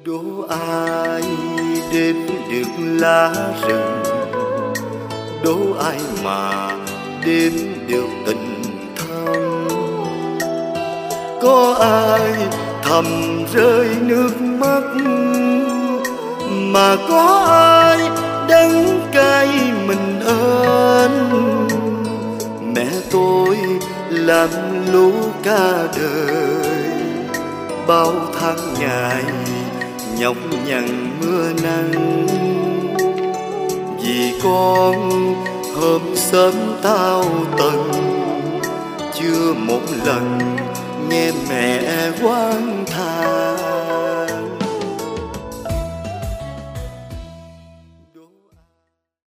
Đố ai đếm được lá rừng, đố ai mà đếm được tình thâm. Có ai thầm rơi nước mắt, mà có ai đắng cay mình ơn. Mẹ tôi làm lũ cả đời, bao tháng ngày nhọc nhằn mưa nắng. Vì con hôm sớm tao tần, chưa một lần nghe mẹ oán than.